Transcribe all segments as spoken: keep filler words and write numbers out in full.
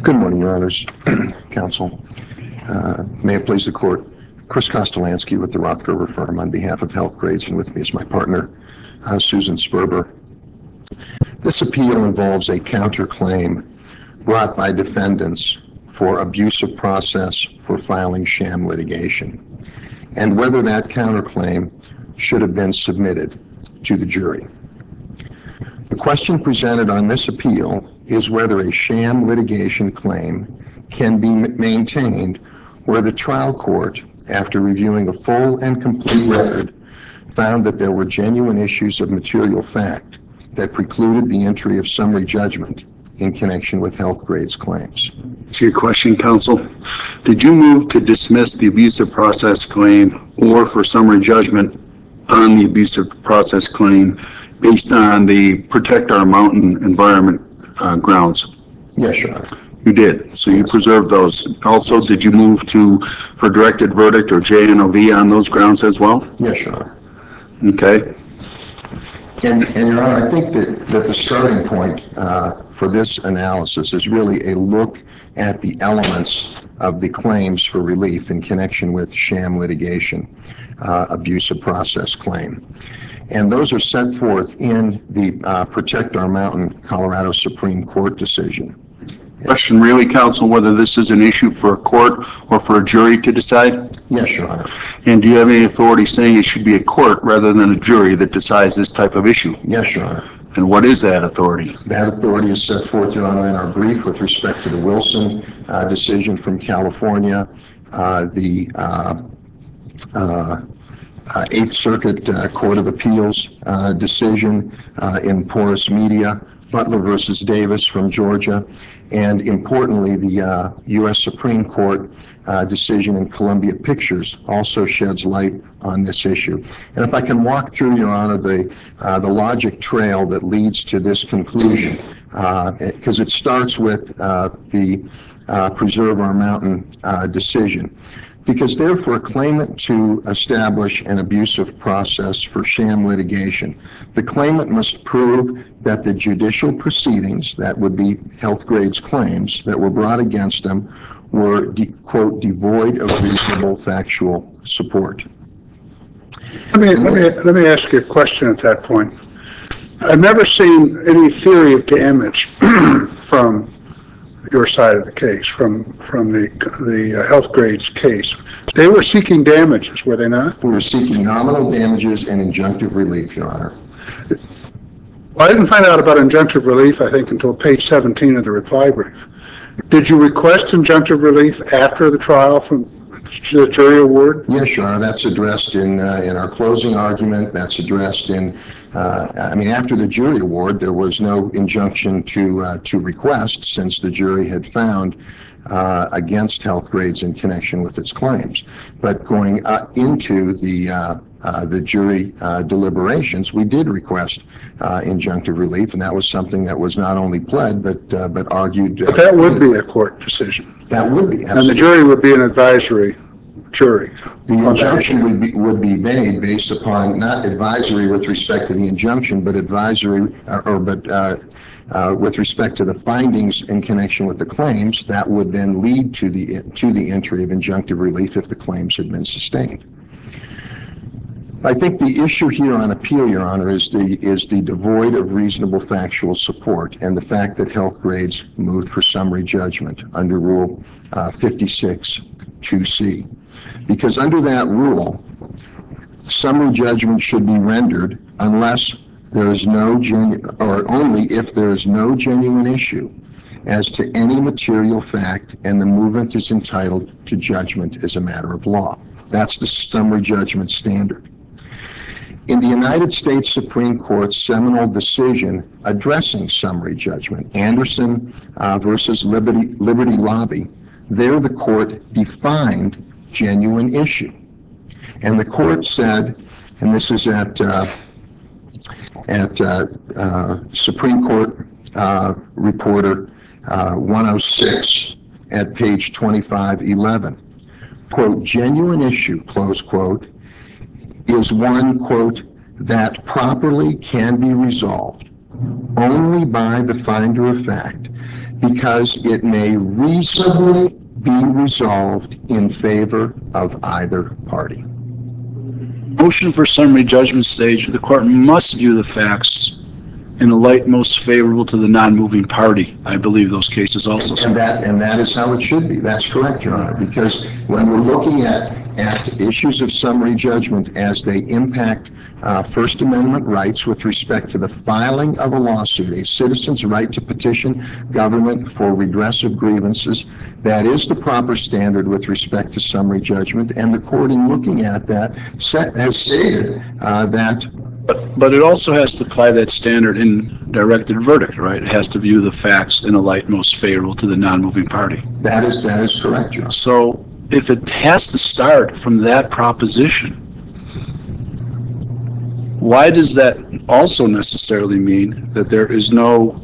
Good morning, Your Honors, Counsel. Uh, may it please the Court, Chris Kostolansky with the Rothgerber firm on behalf of Healthgrades, and with me is my partner, uh, Susan Sperber. This appeal involves a counterclaim brought by defendants for abuse of process for filing sham litigation, and whether that counterclaim should have been submitted to the jury. The question presented on this appeal is whether a sham litigation claim can be maintained where the trial court, after reviewing a full and complete record, found that there were genuine issues of material fact that precluded the entry of summary judgment in connection with Healthgrades claims. That's your question, counsel. Did you move to dismiss the abusive process claim or for summary judgment on the abusive process claim based on the Protect Our Mountain Environment uh, grounds? Yes, Your Honor. You did. So you yes. preserved those. Also, did you move to for directed verdict or J N O V on those grounds as well? Yes, Your Honor. Okay. And, and Your Honor, I think that, that the starting point uh, for this analysis is really a look at the elements of the claims for relief in connection with sham litigation, uh, abusive process claim. And those are set forth in the uh, Protect Our Mountain Colorado Supreme Court decision. Question really, counsel, whether this is an issue for a court or for a jury to decide? Yes, Your Honor. And do you have any authority saying it should be a court rather than a jury that decides this type of issue? Yes, Your Honor. And what is that authority? That authority is set forth, Your Honor, in our brief with respect to the Wilson uh, decision from California, uh, the uh, uh, uh, Eighth Circuit uh, Court of Appeals uh, decision uh, in Porous Media, Butler versus Davis from Georgia, and importantly, the uh, U S Supreme Court uh, decision in Columbia Pictures also sheds light on this issue. And if I can walk through, Your Honor, the uh, the logic trail that leads to this conclusion, because uh, it starts with uh, the uh, Preserve Our Mountain uh, decision. Because therefore, a claimant to establish an abusive process for sham litigation, the claimant must prove that the judicial proceedings, that would be Healthgrades claims, that were brought against them were, de- quote, devoid of reasonable factual support. Let me, let me, let me ask you a question at that point. I've never seen any theory of damage from your side of the case, from from the the uh, Healthgrades case. They were seeking damages, were they not? We were seeking nominal damages and injunctive relief, Your Honor. Well, I didn't find out about injunctive relief, I think, until page seventeen of the reply brief. Did you request injunctive relief after the trial from the jury award? Yes, Your Honor. That's addressed in uh, in our closing argument. That's addressed in, uh, I mean, after the jury award, there was no injunction to uh, to request since the jury had found uh, against Healthgrades in connection with its claims. But going uh, into the uh, uh, the jury uh, deliberations, we did request uh, injunctive relief, and that was something that was not only pled but uh, but argued. Uh, but that would be a court decision. That would be, absolutely. And the jury would be an advisory jury. The injunction would be would be made based upon not advisory with respect to the injunction, but advisory or, or but uh, uh, with respect to the findings in connection with the claims. That would then lead to the to the entry of injunctive relief if the claims had been sustained. I think the issue here on appeal, Your Honor, is the is the devoid of reasonable factual support and the fact that Healthgrades moved for summary judgment under Rule uh, fifty-six two C. Because under that rule, summary judgment should be rendered unless there is no genu- or only if there is no genuine issue as to any material fact and the movement is entitled to judgment as a matter of law. That's the summary judgment standard. In the United States Supreme Court's seminal decision addressing summary judgment, Anderson uh, versus Liberty, Liberty Lobby, there the court defined genuine issue. And the court said, and this is at uh, at uh, uh, Supreme Court uh, Reporter uh, one oh six at page twenty-five eleven, quote, genuine issue, close quote, is one, quote, that properly can be resolved only by the finder of fact because it may reasonably be resolved in favor of either party. Motion for summary judgment stage, the court must view the facts in the light most favorable to the non-moving party. I believe those cases also say. And that, and that is how it should be. That's correct, Your Honor, because when we're looking at, at issues of summary judgment as they impact uh, First Amendment rights with respect to the filing of a lawsuit, a citizen's right to petition government for redress of grievances, that is the proper standard with respect to summary judgment. And the court, in looking at that, set, has stated uh, that But, but it also has to apply that standard in directed verdict, right? It has to view the facts in a light most favorable to the non-moving party. that is, that is correct, Your Honor. So if it has to start from that proposition, why does that also necessarily mean that there is no,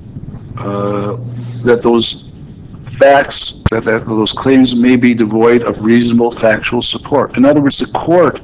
uh, that those facts, that, that those claims may be devoid of reasonable factual support? In other words, the court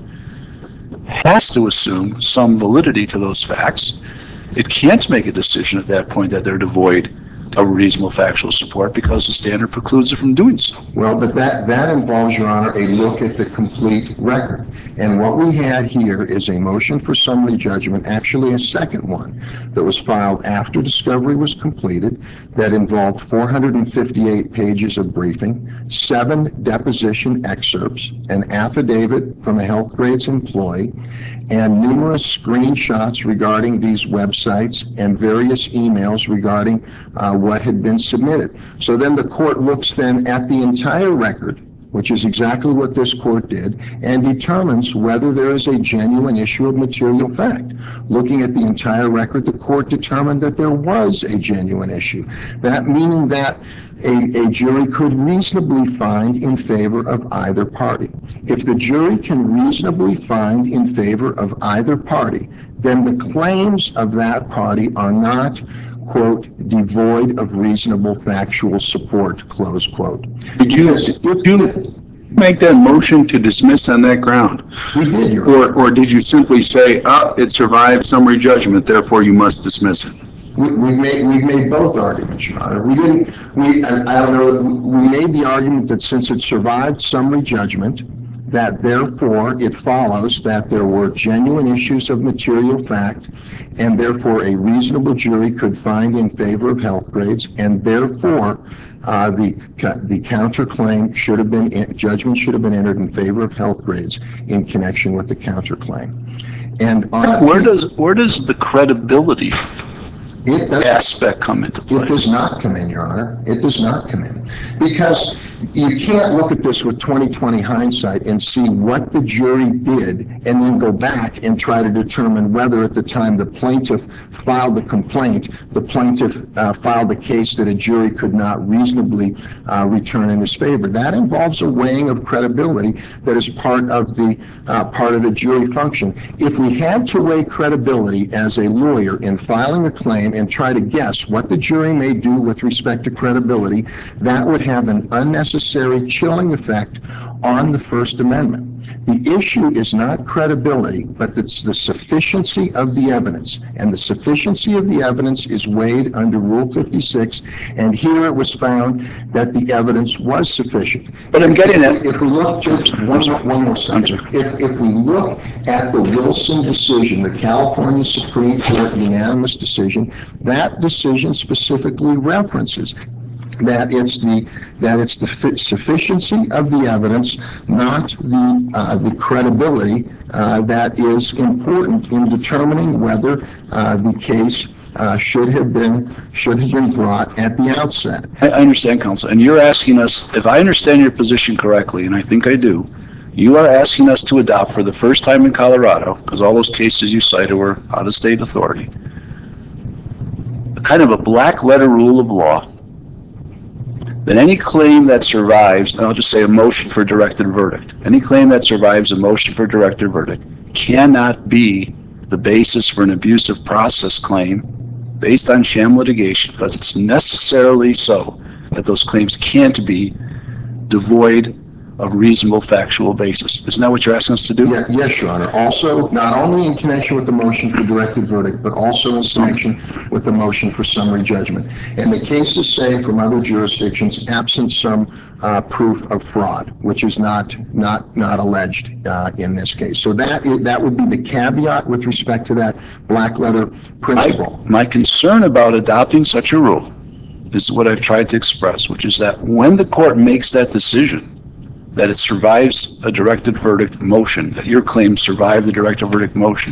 has to assume some validity to those facts. It can't make a decision at that point that they're devoid of reasonable factual support because the standard precludes it from doing so. Well, but that, that involves, Your Honor, a look at the complete record. And what we had here is a motion for summary judgment, actually a second one, that was filed after discovery was completed, that involved four hundred fifty-eight pages of briefing, seven deposition excerpts, an affidavit from a Health Grades employee, and numerous screenshots regarding these websites and various emails regarding uh, what had been submitted. So then the court looks then at the entire record, which is exactly what this court did, and determines whether there is a genuine issue of material fact. Looking at the entire record, the court determined that there was a genuine issue. That meaning that a, a jury could reasonably find in favor of either party. If the jury can reasonably find in favor of either party, then the claims of that party are not, quote, devoid of reasonable factual support, close quote. Did you, did you make that motion to dismiss on that ground? We did, Your Honor. Or, or did you simply say, ah, it survived summary judgment, therefore you must dismiss it? We, we made, we made both arguments, Your Honor. We didn't, we, I, I don't know, we made the argument that since it survived summary judgment, that therefore it follows that there were genuine issues of material fact, and therefore a reasonable jury could find in favor of Health Grades, and therefore uh, the the counterclaim should have been, judgment should have been entered in favor of Health Grades in connection with the counterclaim. And on, Where does, where does the credibility it does, aspect come into play? It does not come in, Your Honor. It does not come in. Because you can't look at this with twenty twenty hindsight and see what the jury did and then go back and try to determine whether at the time the plaintiff filed the complaint, the plaintiff uh, filed a case that a jury could not reasonably uh, return in his favor. That involves a weighing of credibility that is part of the uh, part of the jury function. If we had to weigh credibility as a lawyer in filing a claim and try to guess what the jury may do with respect to credibility, that would have an unnecessary chilling effect on the First Amendment. The issue is not credibility, but it's the sufficiency of the evidence. And the sufficiency of the evidence is weighed under Rule fifty-six, and here it was found that the evidence was sufficient. But I'm getting at, If we look, just one, one more second. If, if we look at the Wilson decision, the California Supreme Court unanimous decision, that decision specifically references that it's the that it's the sufficiency of the evidence, not the uh, the credibility uh, that is important in determining whether uh, the case uh, should have been should have been brought at the outset. I I understand, counsel, and you're asking us, if I understand your position correctly, and I think I do, you are asking us to adopt for the first time in Colorado, because all those cases you cited were out-of-state authority, a kind of a black letter rule of law that any claim that survives, and I'll just say a motion for directed verdict, any claim that survives a motion for directed verdict cannot be the basis for an abusive process claim based on sham litigation, because it's necessarily so that those claims can't be devoid a reasonable factual basis. Isn't that what you're asking us to do? Yeah, yes, Your Honor. Also, not only in connection with the motion for directed verdict, but also in connection with the motion for summary judgment. And the cases say from other jurisdictions, absent some uh, proof of fraud, which is not not not alleged uh, in this case. So that is, that would be the caveat with respect to that black letter principle. My, my concern about adopting such a rule is what I've tried to express, which is that when the court makes that decision, that it survives a directed verdict motion, that your claims survive the directed verdict motion,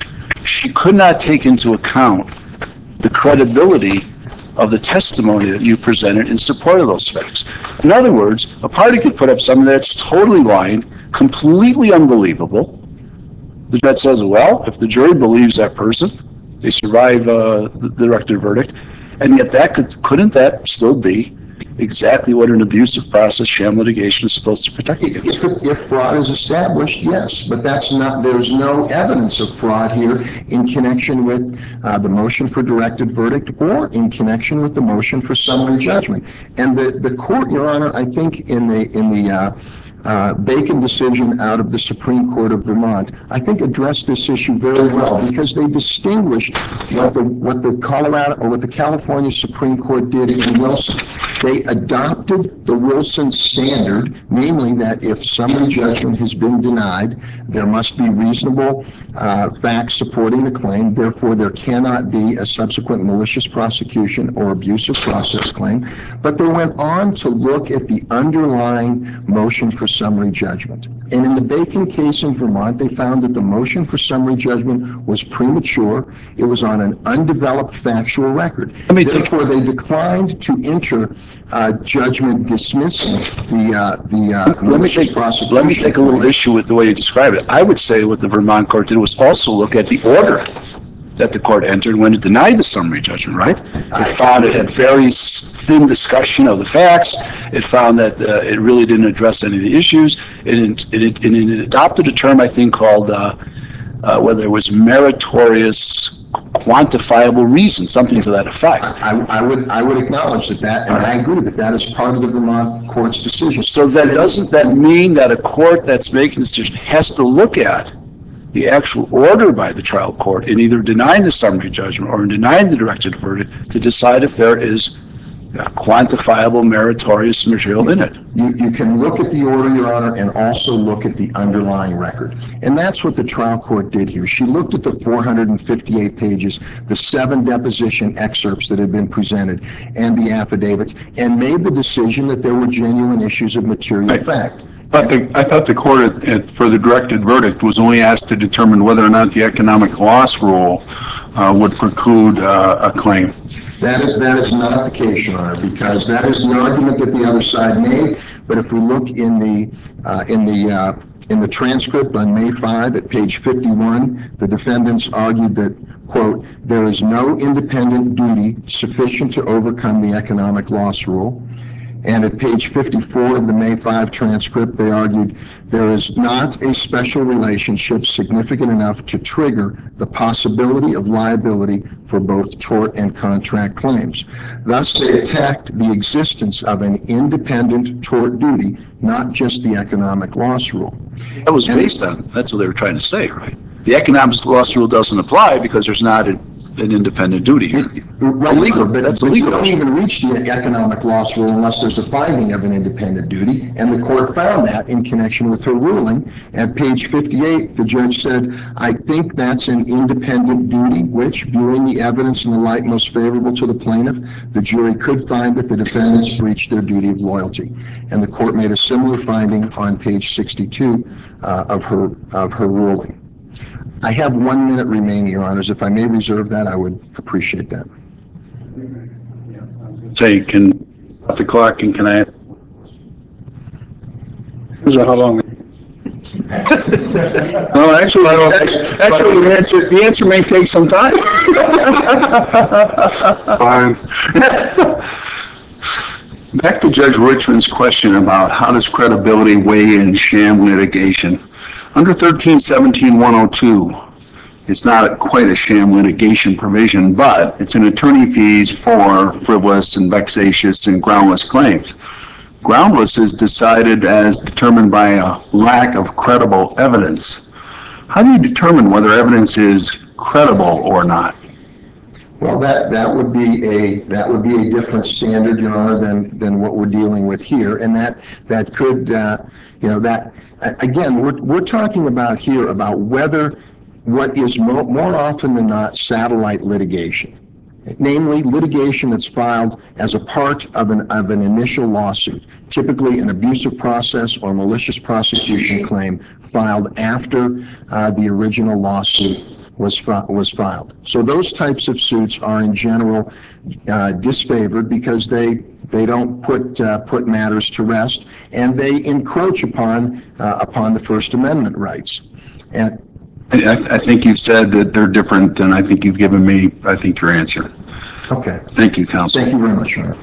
she could not take into account the credibility of the testimony that you presented in support of those facts. In other words, a party could put up something that's totally lying, completely unbelievable. The judge says, well, if the jury believes that person, they survive uh, the directed verdict, and yet that could, couldn't that still be exactly what an abusive process, sham litigation is supposed to protect against? If, if fraud is established, yes, but that's not, there's no evidence of fraud here in connection with uh, the motion for directed verdict or in connection with the motion for summary judgment. And the, the court, Your Honor, I think in the, in the, uh, Uh, Bacon decision out of the Supreme Court of Vermont, I think addressed this issue very well because they distinguished what the what the Colorado or what the California Supreme Court did in Wilson. They adopted the Wilson standard, namely that if summary judgment has been denied, there must be reasonable uh, facts supporting the claim. Therefore, there cannot be a subsequent malicious prosecution or abusive process claim. But they went on to look at the underlying motion for summary judgment. And in the Bacon case in Vermont, they found that the motion for summary judgment was premature. It was on an undeveloped factual record. Let me take- Therefore, they declined to enter uh, judgment dismissing the uh, the uh, Let me malicious take, prosecution. let me take a little claim. issue with the way you describe it. I would say what the Vermont court did was also look at the order that the court entered when it denied the summary judgment, right? It found it had very thin discussion of the facts. It found that uh, it really didn't address any of the issues. It, it, it, it adopted a term, I think, called uh, uh, whether it was meritorious, quantifiable reason, something to that effect. I, I would I would acknowledge that, that and I agree that that is part of the Vermont court's decision. So then doesn't that mean that a court that's making this decision has to look at the actual order by the trial court in either denying the summary judgment or in denying the directed verdict to decide if there is uh, quantifiable meritorious material in it? You, you can look at the order, Your Honor, and also look at the underlying record. And that's what the trial court did here. She looked at the four hundred fifty-eight pages, the seven deposition excerpts that had been presented, and the affidavits, and made the decision that there were genuine issues of material Right. fact. I thought the, I thought the court at- at- for the directed verdict was only asked to determine whether or not the economic loss rule uh, would preclude uh, a claim. That is, that is not the case, Your Honor, because that is the argument that the other side made. But if we look in the, uh, in the, uh, in the transcript on May fifth at page fifty-one, the defendants argued that, quote, there is no independent duty sufficient to overcome the economic loss rule. And at page fifty-four of the May fifth transcript, they argued there is not a special relationship significant enough to trigger the possibility of liability for both tort and contract claims. Thus, they attacked the existence of an independent tort duty, not just the economic loss rule. That was based on, that's what they were trying to say, right? The economic loss rule doesn't apply because there's not a an independent duty here. Right, Illegal, but, that's but you illegal. don't even reach the economic loss rule unless there's a finding of an independent duty, and the court found that in connection with her ruling. At page fifty-eight, the judge said, I think that's an independent duty, which, viewing the evidence in the light most favorable to the plaintiff, the jury could find that the defendants breached their duty of loyalty. And the court made a similar finding on page sixty-two uh, of her of her ruling. I have one minute remaining, Your Honors. If I may reserve that, I would appreciate that. Say, can, stop the clock and can I, Is that how long? no, actually, actually, the answer, the answer may take some time. Fine. Back to Judge Richmond's question about how does credibility weigh in sham litigation. Under thirteen seventeen one oh two, it's not quite a sham litigation provision, but it's an attorney fees for frivolous and vexatious and groundless claims. groundless is decided as determined by a lack of credible evidence. How do you determine whether evidence is credible or not? Well, that, that would be a, that would be a different standard, Your Honor, than, than what we're dealing with here. And that, that could, uh, you know, that, again, we're, we're talking about here about whether what is more, more often than not satellite litigation, namely litigation that's filed as a part of an, of an initial lawsuit, typically an abusive process or malicious prosecution claim filed after uh, the original lawsuit was fi- was filed. So those types of suits are in general uh, disfavored because they they don't put uh, put matters to rest, and they encroach upon uh, upon the First Amendment rights. And I, I think you've said that they're different, and I think you've given me, I think, your answer. okay, Thank you, counsel. thank you very much, Your Honor.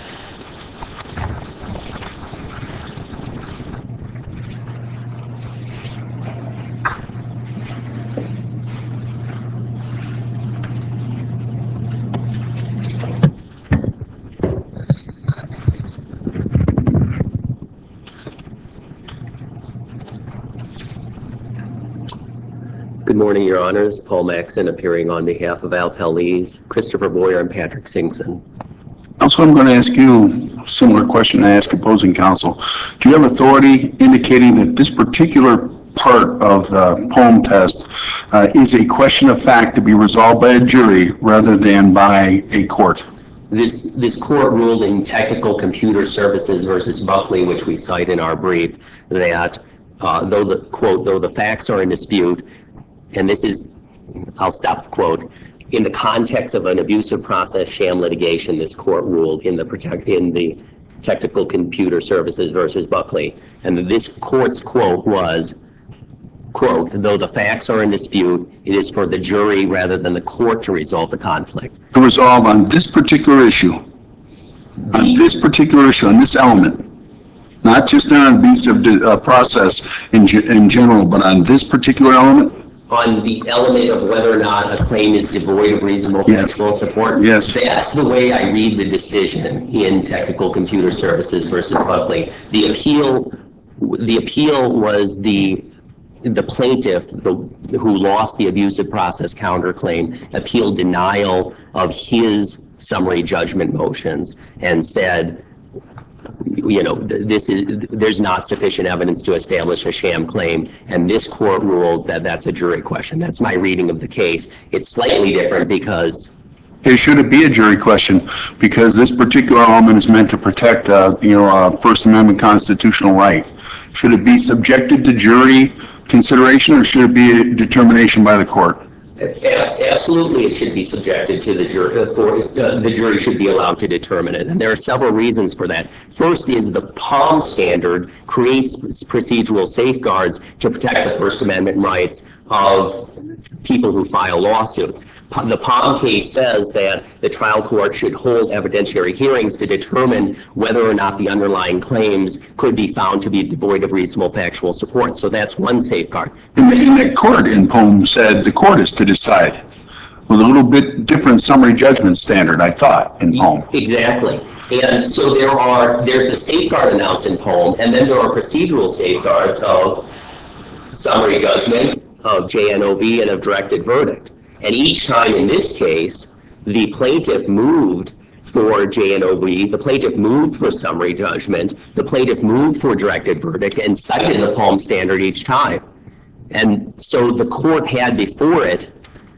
Good morning, Your Honors. Paul Maxon appearing on behalf of Appellees, Christopher Boyer and Patrick Singson. Also, I'm going to ask you a similar question I asked opposing counsel. Do you have authority indicating that this particular part of the Poem test uh, is a question of fact to be resolved by a jury rather than by a court? This, this court ruled in Technical Computer Services versus Buckley, which we cite in our brief, that uh, though the, quote, though the facts are in dispute, and this is, I'll stop the quote, in the context of an abusive process sham litigation, this court ruled in the protect in the Technical Computer Services versus Buckley. And this court's quote was, quote, though the facts are in dispute, it is for the jury rather than the court to resolve the conflict. To resolve on this particular issue, on this particular issue, on this element, not just on abusive uh, process in, ge- in general, but on this particular element? On the element of whether or not a claim is devoid of reasonable Yes. factual support. Yes. That's the way I read the decision in Technical Computer Services versus Buckley. The appeal, the appeal was the the plaintiff, the, who lost the abusive process counterclaim, appealed denial of his summary judgment motions and said, you know, this is, there's not sufficient evidence to establish a sham claim, and this court ruled that that's a jury question. That's my reading of the case. It's slightly different because It should it be a jury question because this particular element is meant to protect, uh, you know, uh, First Amendment constitutional right. Should it be subjected to jury consideration or should it be a determination by the court? absolutely it should be subjected to the jury. For uh, the jury should be allowed to determine it, and there are several reasons for that. First is the Palm standard creates procedural safeguards to protect the First Amendment rights of people who file lawsuits. The Palm case says that the trial court should hold evidentiary hearings to determine whether or not the underlying claims could be found to be devoid of reasonable factual support. So that's one safeguard. And the, and the court in Poem said the court is to decide with a little bit different summary judgment standard, I thought, in Poem. Exactly. And so there are, there's the safeguard announced in Poem, and then there are procedural safeguards of summary judgment, of J N O V, and of directed verdict. And each time in this case, the plaintiff moved for J N O V, the plaintiff moved for summary judgment, the plaintiff moved for directed verdict, and cited the Palm standard each time. And so the court had before it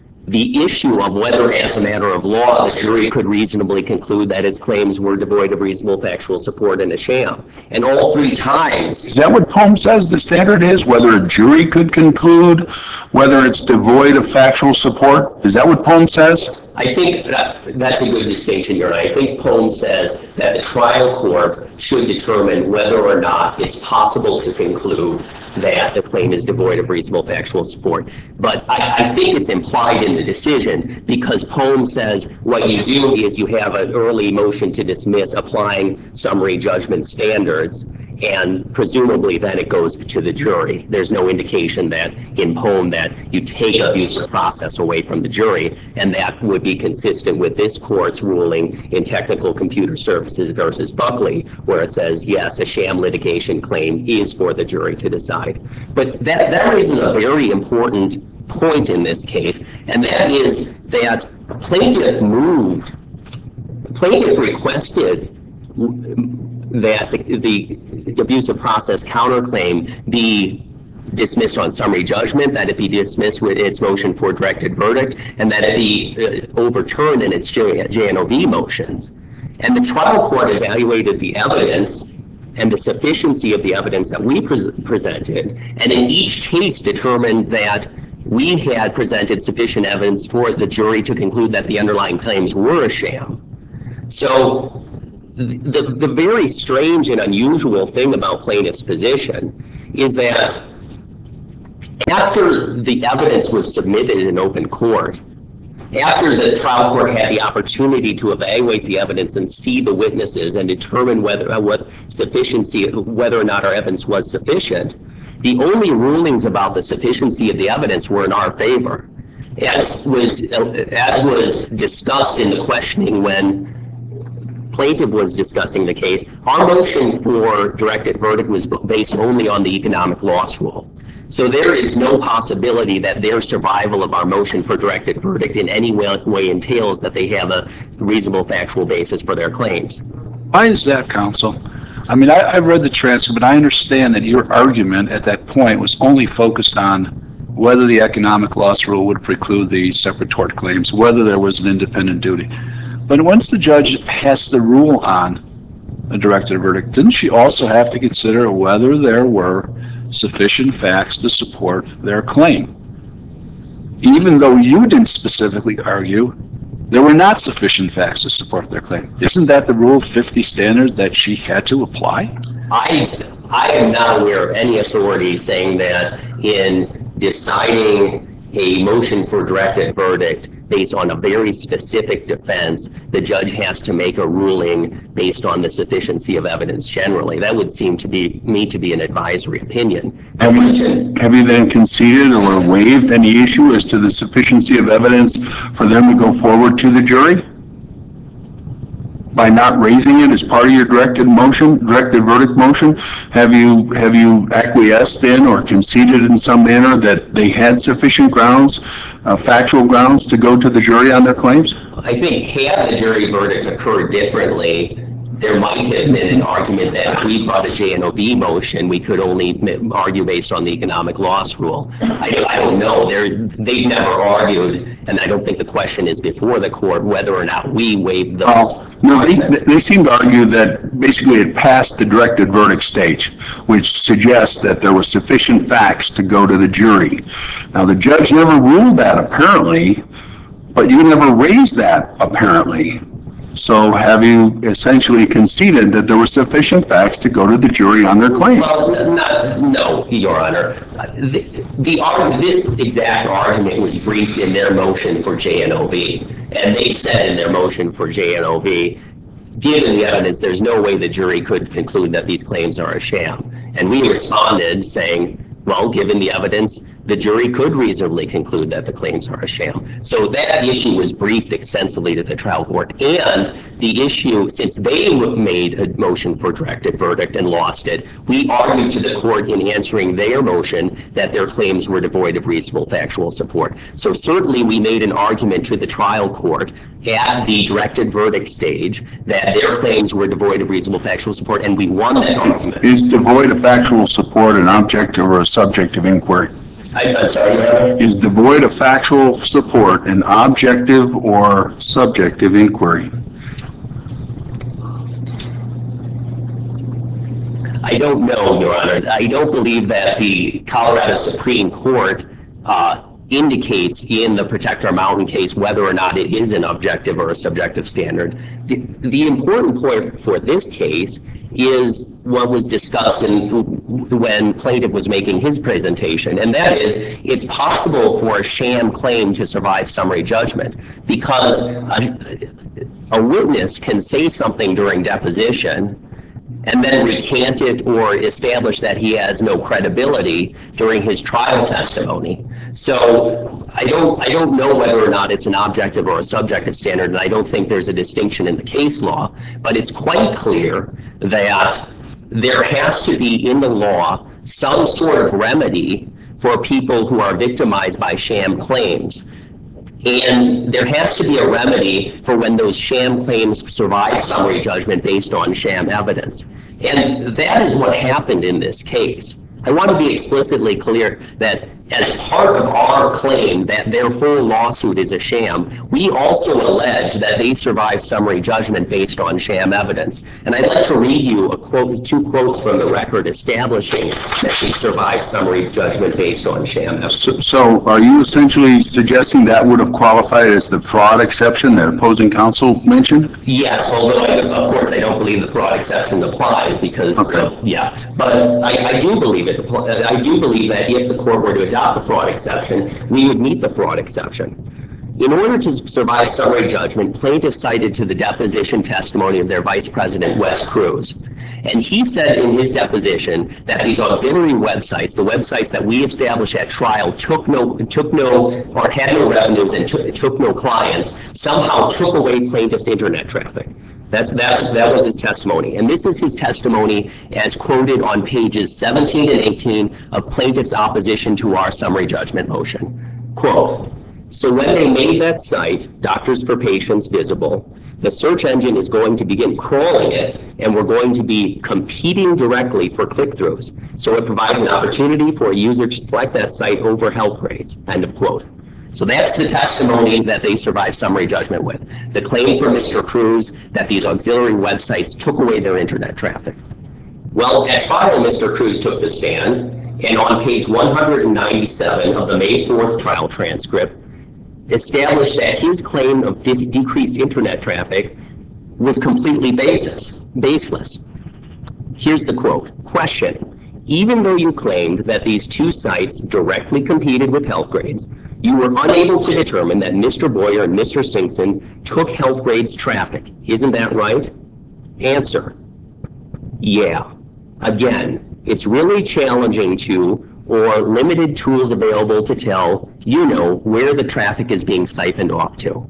the issue of whether, as a matter of law, the jury could reasonably conclude that its claims were devoid of reasonable factual support in a sham. And all three times. Is that what Poem says the standard is? Whether a jury could conclude whether it's devoid of factual support? Is that what Poem says? I think that, that's a good distinction, Your Honor. I think Poem says that the trial court should determine whether or not it's possible to conclude that the claim is devoid of reasonable factual support. But I, I think it's implied in the decision because Poem says what you do is you have an early motion to dismiss applying summary judgment standards, and presumably then it goes to the jury. There's no indication that in Poem that you take abuse of process away from the jury, and that would be consistent with this court's ruling in Technical Computer Services versus Buckley, where it says, yes, a sham litigation claim is for the jury to decide. But that, that raises a very important point in this case, and that is that plaintiff moved, plaintiff requested that the, the abuse of process counterclaim be dismissed on summary judgment, that it be dismissed with its motion for directed verdict, and that it be uh, overturned in its J N O V motions. And the trial court evaluated the evidence and the sufficiency of the evidence that we pre presented, and in each case determined that we had presented sufficient evidence for the jury to conclude that the underlying claims were a sham. So the, the very strange and unusual thing about plaintiff's position is that after the evidence was submitted in open court, after the trial court had the opportunity to evaluate the evidence and see the witnesses and determine whether uh, what sufficiency, whether or not our evidence was sufficient, the only rulings about the sufficiency of the evidence were in our favor, as was as was discussed in the questioning when plaintiff was discussing the case. Our motion for directed verdict was based only on the economic loss rule. So there is no possibility that their survival of our motion for directed verdict in any way, way entails that they have a reasonable factual basis for their claims. Why is that, counsel? I mean, I, I've read the transcript, but I understand that your argument at that point was only focused on whether the economic loss rule would preclude the separate tort claims, whether there was an independent duty. But once the judge has the rule on a directed verdict, didn't she also have to consider whether there were sufficient facts to support their claim? Even though you didn't specifically argue, there were not sufficient facts to support their claim. Isn't that the Rule fifty standard that she had to apply? I, I am not aware of any authority saying that in deciding a motion for directed verdict based on a very specific defense, the judge has to make a ruling based on the sufficiency of evidence generally. That would seem to be me to be an advisory opinion. Have you, have you then conceded or waived any issue as to the sufficiency of evidence for them to go forward to the jury? By not raising it as part of your directed motion, directed verdict motion, have you have you acquiesced in or conceded in some manner that they had sufficient grounds, uh, factual grounds, to go to the jury on their claims? I think had the jury verdict occurred differently, there might have been an argument that if we brought a J N O V motion, we could only argue based on the economic loss rule. I, I don't know. They're, they've never argued, and I don't think the question is before the court whether or not we waived those. Well, no, they, they seem to argue that basically it passed the directed verdict stage, which suggests that there were sufficient facts to go to the jury. Now, the judge never ruled that, apparently, but you never raised that, apparently. So have you essentially conceded that there were sufficient facts to go to the jury on their claims? Well, not, no, Your Honor. The, the, this exact argument was briefed in their motion for J N O V, and they said in their motion for J N O V, given the evidence, there's no way the jury could conclude that these claims are a sham. And we responded saying, well, given the evidence, the jury could reasonably conclude that the claims are a sham. So that issue was briefed extensively to the trial court. And the issue, since they made a motion for directed verdict and lost it, we argued to the court in answering their motion that their claims were devoid of reasonable factual support. So certainly we made an argument to the trial court at the directed verdict stage that their claims were devoid of reasonable factual support, and we won that argument. Is devoid of factual support an objective or a subjective inquiry? I, I'm sorry, Your Honor? Is devoid of factual support an objective or subjective inquiry? I don't know, Your Honor. I don't believe that the Colorado Supreme Court uh, indicates in the Protect Our Mountain case whether or not it is an objective or a subjective standard. The, the important point for this case is what was discussed in, when plaintiff was making his presentation, and that is it's possible for a sham claim to survive summary judgment because a, a witness can say something during deposition and then recant it or establish that he has no credibility during his trial testimony. So I don't, I don't know whether or not it's an objective or a subjective standard, and I don't think there's a distinction in the case law, but it's quite clear that there has to be in the law some sort of remedy for people who are victimized by sham claims. And there has to be a remedy for when those sham claims survive summary judgment based on sham evidence. And that is what happened in this case. I want to be explicitly clear that as part of our claim that their whole lawsuit is a sham, we also allege that they survived summary judgment based on sham evidence. And I'd like to read you a quote, two quotes from the record establishing that they survived summary judgment based on sham evidence. So, so are you essentially suggesting that would have qualified as the fraud exception that opposing counsel mentioned? Yes, although I, of course I don't believe the fraud exception applies because, Okay. of, yeah, but I, I do believe it. I do believe that if the court were to adopt the fraud exception, we would meet the fraud exception. In order to survive summary judgment, plaintiffs cited to the deposition testimony of their vice president, Wes Cruz. And he said in his deposition that these auxiliary websites, the websites that we established at trial, took no, took no, or had no revenues and took, took no clients, somehow took away plaintiffs' internet traffic. That's, that's, that was his testimony. And this is his testimony as quoted on pages seventeen and eighteen of plaintiff's opposition to our summary judgment motion. Quote, "So when they made that site, Doctors for Patients, visible, the search engine is going to begin crawling it, and we're going to be competing directly for click-throughs. So it provides an opportunity for a user to select that site over Healthgrades," end of quote. So that's the testimony that they survived summary judgment with. The claim for Mister Cruz that these auxiliary websites took away their internet traffic. Well, at trial, Mister Cruz took the stand, and on page one hundred ninety-seven of the May fourth trial transcript, established that his claim of decreased internet traffic was completely baseless. baseless. Here's the quote. Question, "Even though you claimed that these two sites directly competed with Healthgrades, you were unable to determine that Mister Boyer and Mister Singson took Healthgrades traffic. Isn't that right?" Answer, yeah. Again, it's really challenging to, or limited tools available to tell, you know, where the traffic is being siphoned off to.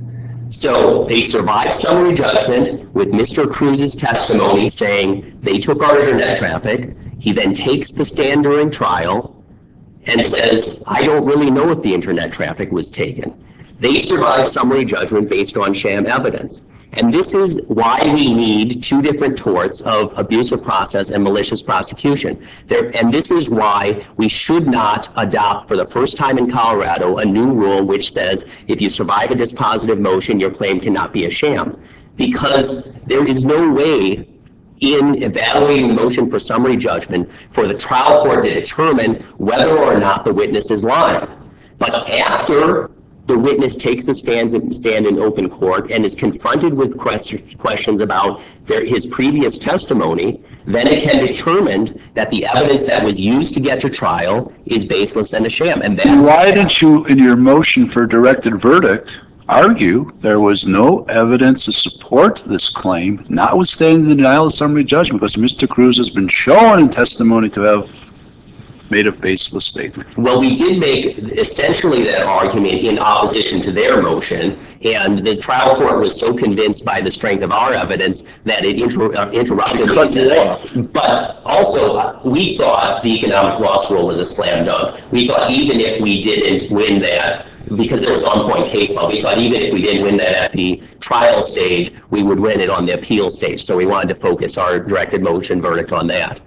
So they survived summary judgment with Mister Cruz's testimony saying they took our internet traffic. He then takes the stand during trial and says, I don't really know if the internet traffic was taken. They survived summary judgment based on sham evidence. And this is why we need two different torts of abusive process and malicious prosecution. There, and this is why we should not adopt, for the first time in Colorado, a new rule which says if you survive a dispositive motion, your claim cannot be a sham. Because there is no way in evaluating the motion for summary judgment for the trial court to determine whether or not the witness is lying. But after the witness takes a stand, stand in open court and is confronted with question, questions about their, his previous testimony, then it can be determined that the evidence that was used to get to trial is baseless and a sham. And that's Why didn't you, in your motion for directed verdict, argue there was no evidence to support this claim, notwithstanding the denial of summary judgment, because Mister Cruz has been shown in testimony to have made a baseless statement? Well, we did make essentially that argument in opposition to their motion, and the trial court was so convinced by the strength of our evidence that it inter uh, interrupted Cut you off. But also, uh, we thought the economic loss rule was a slam dunk. We thought even if we didn't win that, because there was on-point case law, we thought even if we didn't win that at the trial stage, we would win it on the appeal stage. So we wanted to focus our directed motion verdict on that.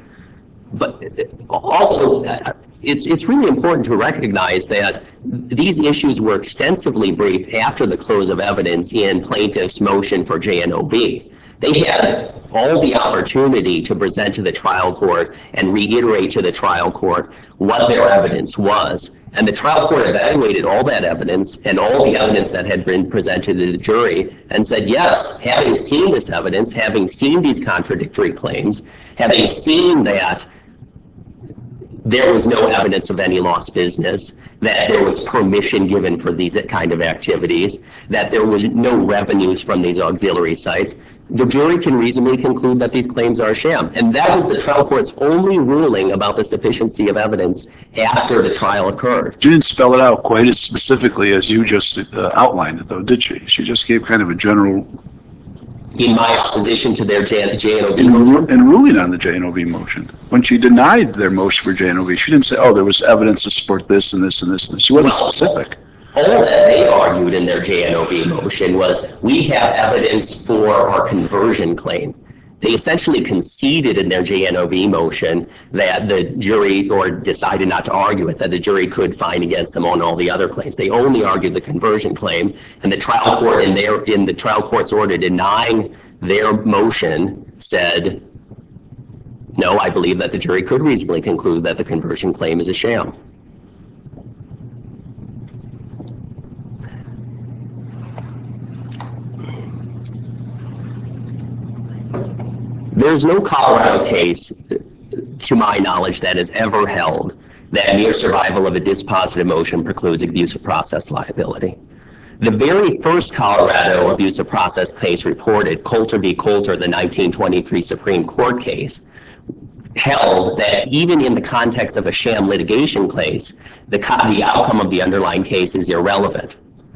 But also, it's, it's really important to recognize that these issues were extensively briefed after the close of evidence in plaintiff's motion for J N O V. They had all the opportunity to present to the trial court and reiterate to the trial court what their evidence was. And the trial court evaluated all that evidence and all the evidence that had been presented to the jury and said, yes, having seen this evidence, having seen these contradictory claims, having seen that there was no evidence of any lost business, that there was permission given for these kind of activities, that there was no revenues from these auxiliary sites, the jury can reasonably conclude that these claims are a sham. And that was the trial court's only ruling about the sufficiency of evidence after the trial occurred. She didn't spell it out quite as specifically as you just uh, outlined it, though, did she? She just gave kind of a general... In my opposition to their J N O B in, motion? in ruling on the J N O B motion. When she denied their motion for J N O B, she didn't say, oh, there was evidence to support this and this and this and this. She wasn't Well, specific. All that they argued in their J N O B motion was, we have evidence for our conversion claim. They essentially conceded in their J N O B motion that the jury, or decided not to argue it, that the jury could find against them on all the other claims. They only argued the conversion claim, and the trial court in their in the trial court's order denying their motion said, no, I believe that the jury could reasonably conclude that the conversion claim is a sham. There's no Colorado case, to my knowledge, that has ever held that mere survival of a dispositive motion precludes abuse of process liability. The very first Colorado abuse of process case reported, Coulter v. Coulter, the nineteen twenty-three Supreme Court case, held that even in the context of a sham litigation case, the, the outcome of the underlying case is irrelevant.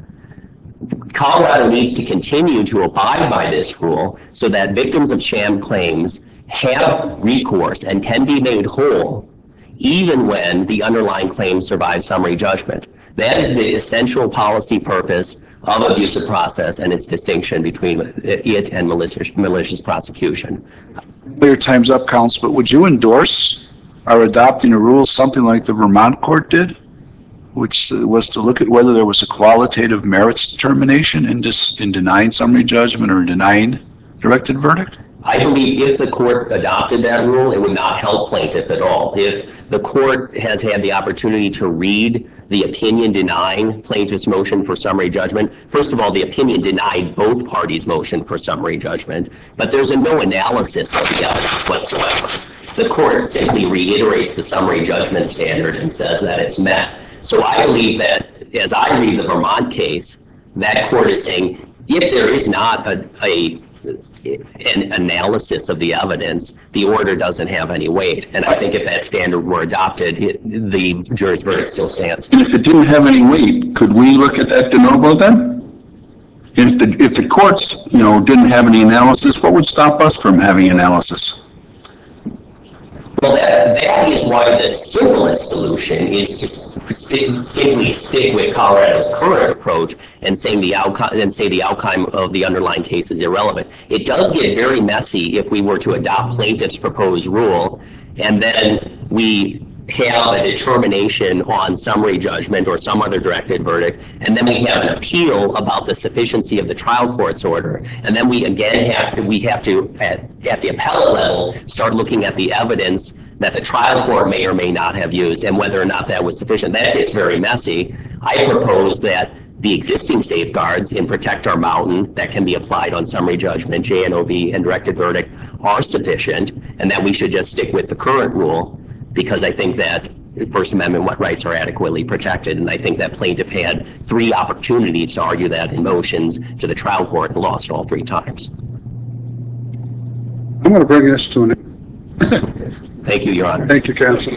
Colorado needs to continue to abide by this rule so that victims of sham claims have recourse and can be made whole even when the underlying claim survives summary judgment. That is the essential policy purpose of abusive process and its distinction between it and malicious, malicious prosecution. Your time's up, counsel, but would you endorse our adopting a rule something like the Vermont court did, which was to look at whether there was a qualitative merits determination in, dis, in denying summary judgment or denying directed verdict? I believe if the court adopted that rule, it would not help plaintiff at all. If the court has had the opportunity to read the opinion denying plaintiff's motion for summary judgment, first of all, the opinion denied both parties' motion for summary judgment, but there's a no analysis of the evidence whatsoever. The court simply reiterates the summary judgment standard and says that it's met. So I believe that, as I read the Vermont case, that court is saying if there is not a, a an analysis of the evidence, the order doesn't have any weight. And I think if that standard were adopted, it, the jury's verdict still stands. If it didn't have any weight, could we look at that de novo then? If the, if the courts, you know, didn't have any analysis, what would stop us from having analysis? Well, that, that is why the simplest solution is to st simply stick with Colorado's current approach and saying the outcome and say the outcome of the underlying case is irrelevant. It does get very messy if we were to adopt plaintiff's proposed rule, and then we have a determination on summary judgment or some other directed verdict, and then we have an appeal about the sufficiency of the trial court's order, and then we again have to, we have to, at, at the appellate level, start looking at the evidence that the trial court may or may not have used and whether or not that was sufficient. That gets very messy. I propose that the existing safeguards in Protect Our Mountain that can be applied on summary judgment, J N O B, and directed verdict are sufficient, and that we should just stick with the current rule, because I think that First Amendment rights are adequately protected, and I think that plaintiff had three opportunities to argue that in motions to the trial court and lost all three times. I'm going to bring this to an end. Thank you, Your Honor. Thank you, counsel.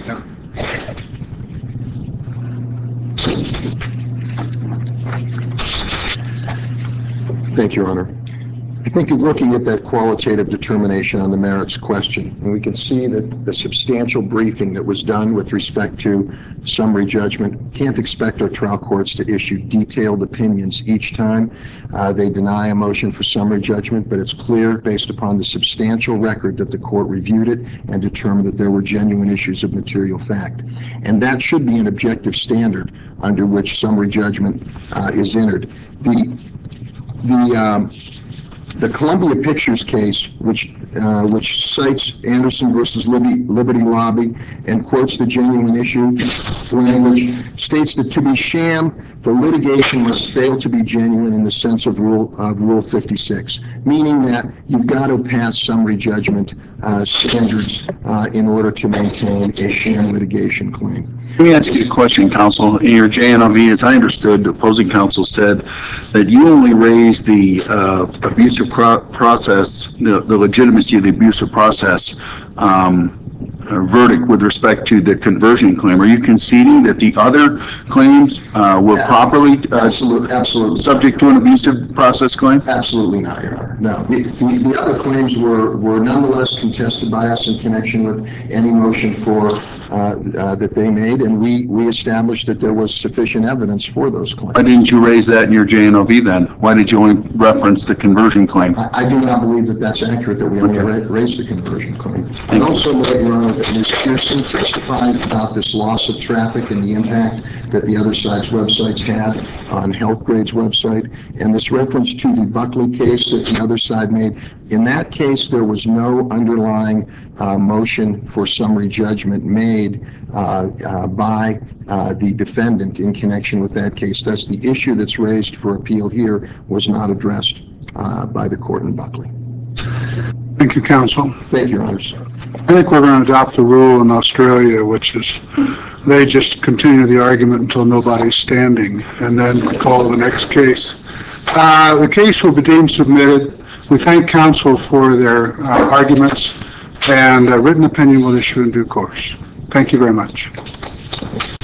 Thank you, Your Honor. I think in looking at that qualitative determination on the merits question, and we can see that the substantial briefing that was done with respect to summary judgment, can't expect our trial courts to issue detailed opinions each time uh, they deny a motion for summary judgment, but it's clear based upon the substantial record that the court reviewed it and determined that there were genuine issues of material fact. And that should be an objective standard under which summary judgment uh, is entered. The, the, um, the Columbia Pictures case, which, uh, which cites Anderson versus Liberty, Liberty Lobby and quotes the genuine issue language, states that to be sham, the litigation must fail to be genuine in the sense of Rule, of Rule fifty-six, meaning that you've got to pass summary judgment uh, standards uh, in order to maintain a sham litigation claim. Let me ask you a question, counsel. In your J N O V, as I understood, the opposing counsel said that you only raised the uh, abusive pro- process, the, the legitimacy of the abusive process um, uh, verdict with respect to the conversion claim. Are you conceding that the other claims uh, were properly uh, Absolutely, absolutely. subject to an abusive process claim? Absolutely not, Your Honor. No, the, the, the other claims were, were nonetheless contested by us in connection with any motion for, uh, uh, that they made, and we, we established that there was sufficient evidence for those claims. Why didn't you raise that in your J N O V then? Why did you only reference the conversion claim? I, I do not believe that that's accurate, that we only Okay. ra- raised the conversion claim. I also note, Your Honor, that Miz Pearson testified about this loss of traffic and the impact that the other side's websites had on Healthgrade's website, and this reference to the Buckley case that the other side made. In that case, there was no underlying uh, motion for summary judgment made uh, uh, by uh, the defendant in connection with that case. Thus, the issue that's raised for appeal here was not addressed uh, by the court in Buckley. Thank you, counsel. Thank you, Your Honors. I think we're going to adopt the rule in Australia, which is they just continue the argument until nobody's standing and then call the next case. Uh, the case will be deemed submitted. We thank counsel for their uh, arguments, and a written opinion will issue in due course. Thank you very much.